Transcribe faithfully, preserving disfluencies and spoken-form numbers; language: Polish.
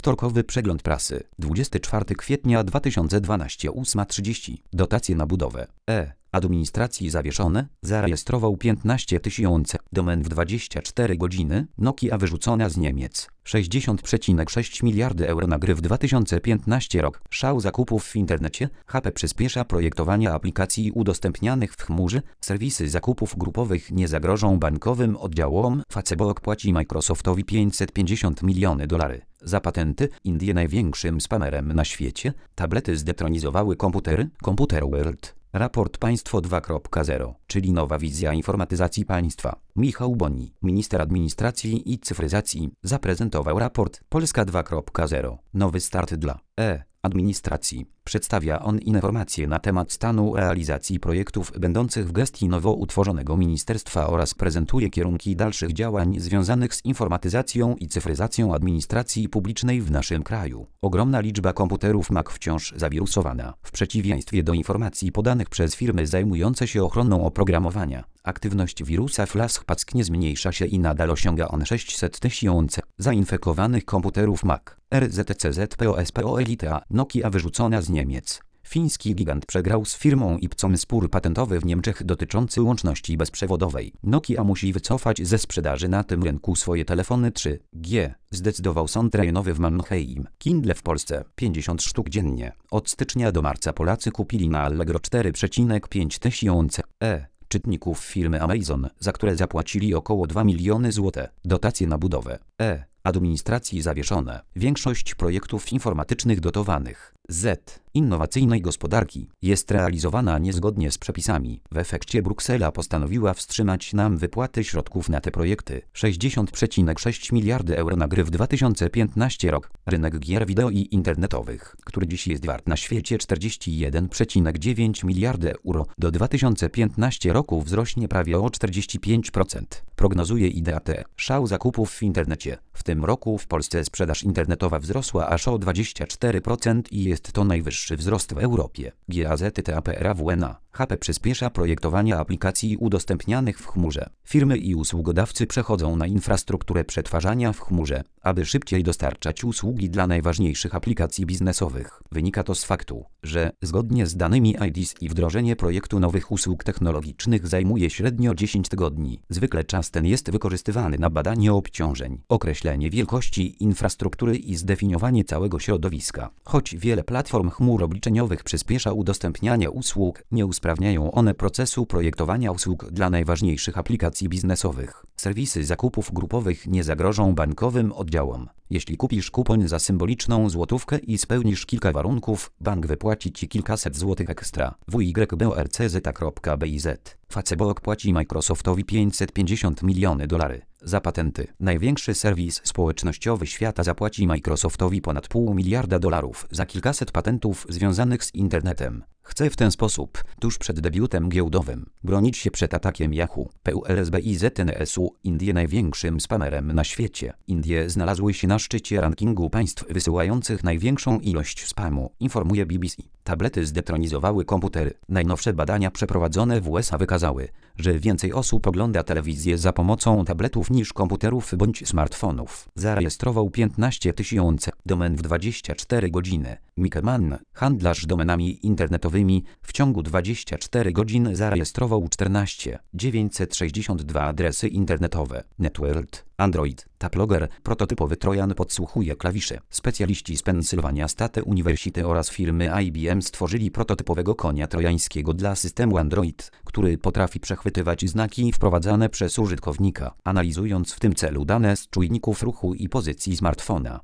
Wtorkowy przegląd prasy. dwudziestego czwartego kwietnia dwa tysiące dwunastego, ósma trzydzieści. Dotacje na budowę. E. Administracji zawieszone. Zarejestrował piętnaście tysięcy domen w dwadzieścia cztery godziny. Nokia wyrzucona z Niemiec. sześćdziesiąt przecinek sześć miliardy euro na gry w dwa tysiące piętnastym rok. Szał zakupów w internecie. H P przyspiesza projektowanie aplikacji udostępnianych w chmurze. Serwisy zakupów grupowych nie zagrożą bankowym oddziałom. Facebook płaci Microsoftowi pięćset pięćdziesiąt miliony dolarów za patenty. Indie największym spamerem na świecie. Tablety zdetronizowały komputery. Computer World. Raport Państwo dwa kropka zero, czyli nowa wizja informatyzacji państwa. Michał Boni, minister administracji i cyfryzacji, zaprezentował raport Polska dwa kropka zero. Nowy start dla e-administracji. Przedstawia on informacje na temat stanu realizacji projektów będących w gestii nowo utworzonego ministerstwa oraz prezentuje kierunki dalszych działań związanych z informatyzacją i cyfryzacją administracji publicznej w naszym kraju. Ogromna liczba komputerów Mac wciąż zawirusowana. W przeciwieństwie do informacji podanych przez firmy zajmujące się ochroną oprogramowania, aktywność wirusa FlashPack nie zmniejsza się i nadal osiąga on sześćset tysięcy zainfekowanych komputerów Mac. R Z T Z P O S P O Elite. Nokia wyrzucona z Niemiec. Fiński gigant przegrał z firmą Ipson spór patentowy w Niemczech dotyczący łączności bezprzewodowej. Nokia musi wycofać ze sprzedaży na tym rynku swoje telefony trzy G. Zdecydował sąd rejonowy w Mannheim. Kindle w Polsce pięćdziesiąt sztuk dziennie. Od stycznia do marca Polacy kupili na Allegro cztery przecinek pięć tysiące e czytników firmy Amazon, za które zapłacili około dwa miliony złotych. Dotacje na budowę e administracji zawieszone. Większość projektów informatycznych dotowanych z innowacyjnej gospodarki jest realizowana niezgodnie z przepisami. W efekcie Bruksela postanowiła wstrzymać nam wypłaty środków na te projekty. sześćdziesiąt przecinek sześć miliardy euro na gry w dwa tysiące piętnastym rok. Rynek gier wideo i internetowych, który dziś jest wart na świecie czterdzieści jeden przecinek dziewięć miliardy euro, do dwa tysiące piętnastego roku wzrośnie prawie o czterdzieści pięć procent. Prognozuje IDAT. Szał zakupów w internecie. W tym roku w Polsce sprzedaż internetowa wzrosła aż o dwadzieścia cztery procent i jest to najwyższy wzrost w Europie. GAZTAPRAWNA. H P przyspiesza projektowanie aplikacji udostępnianych w chmurze. Firmy i usługodawcy przechodzą na infrastrukturę przetwarzania w chmurze, aby szybciej dostarczać usługi dla najważniejszych aplikacji biznesowych. Wynika to z faktu, że zgodnie z danymi I D I S i wdrożenie projektu nowych usług technologicznych zajmuje średnio dziesięć tygodni. Zwykle czas ten jest wykorzystywany na badanie obciążeń, określenie wielkości infrastruktury i zdefiniowanie całego środowiska. Choć wiele platform chmur obliczeniowych przyspiesza udostępnianie usług, nie usprawniają one procesu projektowania usług dla najważniejszych aplikacji biznesowych. Serwisy zakupów grupowych nie zagrożą bankowym oddziałom. Jeśli kupisz kupon za symboliczną złotówkę i spełnisz kilka warunków, bank wypłaci Ci kilkaset złotych ekstra. W Y B O R C Z kropka B I Z. Facebook płaci Microsoftowi pięćset pięćdziesiąt miliony dolarów za patenty. Największy serwis społecznościowy świata zapłaci Microsoftowi ponad pół miliarda dolarów za kilkaset patentów związanych z internetem. Chce w ten sposób, tuż przed debiutem giełdowym, bronić się przed atakiem Yahoo. P U L S B I Z N S U. Indie największym spamerem na świecie. Indie znalazły się na szczycie rankingu państw wysyłających największą ilość spamu, informuje B B C. Tablety zdetronizowały komputery. Najnowsze badania przeprowadzone w U S A wykazały, że więcej osób ogląda telewizję za pomocą tabletów niż komputerów bądź smartfonów. Zarejestrował piętnaście tysięcy domen w dwadzieścia cztery godziny. Mikeman, handlarz domenami internetowymi, w ciągu dwudziestu czterech godzin zarejestrował czternaście tysięcy dziewięćset sześćdziesiąt dwa adresy internetowe. Networld, Android, Taplogger, prototypowy Trojan podsłuchuje klawisze. Specjaliści z Pennsylvania State University oraz firmy I B M stworzyli prototypowego konia trojańskiego dla systemu Android, który potrafi przechwytywać znaki wprowadzane przez użytkownika, analizując w tym celu dane z czujników ruchu i pozycji smartfona.